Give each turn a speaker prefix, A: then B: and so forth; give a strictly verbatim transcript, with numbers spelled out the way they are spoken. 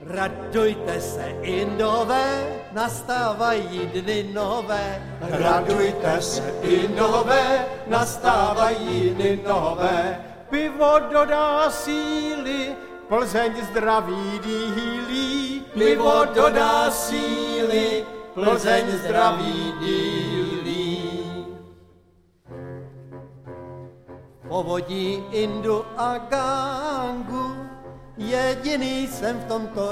A: Radujte se, Indové, nastávají dny nové.
B: Radujte se, Indové, nastávají dny nové.
C: Pivo dodá síly, Plzeň zdraví dílí.
B: Pivo dodá síly, Plzeň zdraví dílí.
A: Povodí Indu a Gangu, jediný jsem v tomto